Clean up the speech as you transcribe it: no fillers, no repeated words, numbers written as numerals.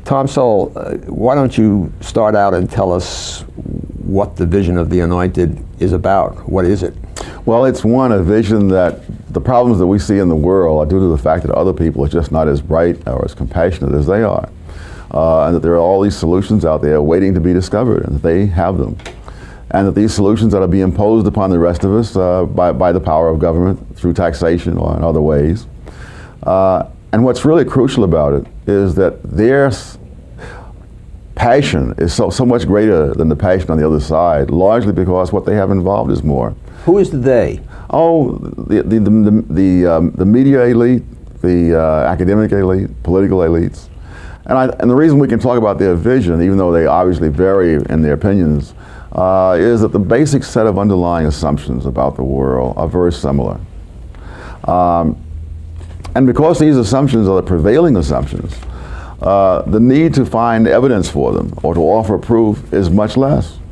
Tom Sowell, why don't you start out and tell us what the vision of the Anointed is about? What is it? Well, it's a vision that the problems that we see in the world are due to the fact that other people are just not as bright or as compassionate as they are. And that there are all these solutions out there waiting to be discovered, and that they have them. And that these solutions are to be imposed upon the rest of us by the power of government through taxation or in other ways. And what's really crucial about it is that their passion is so much greater than the passion on the other side, largely because what they have involved is more. Who is the they? Oh, the media elite, the academic elite, political elites. And the reason we can talk about their vision, even though they obviously vary in their opinions, is that the basic set of underlying assumptions about the world are very similar. And because these assumptions are the prevailing assumptions, the need to find evidence for them or to offer proof is much less.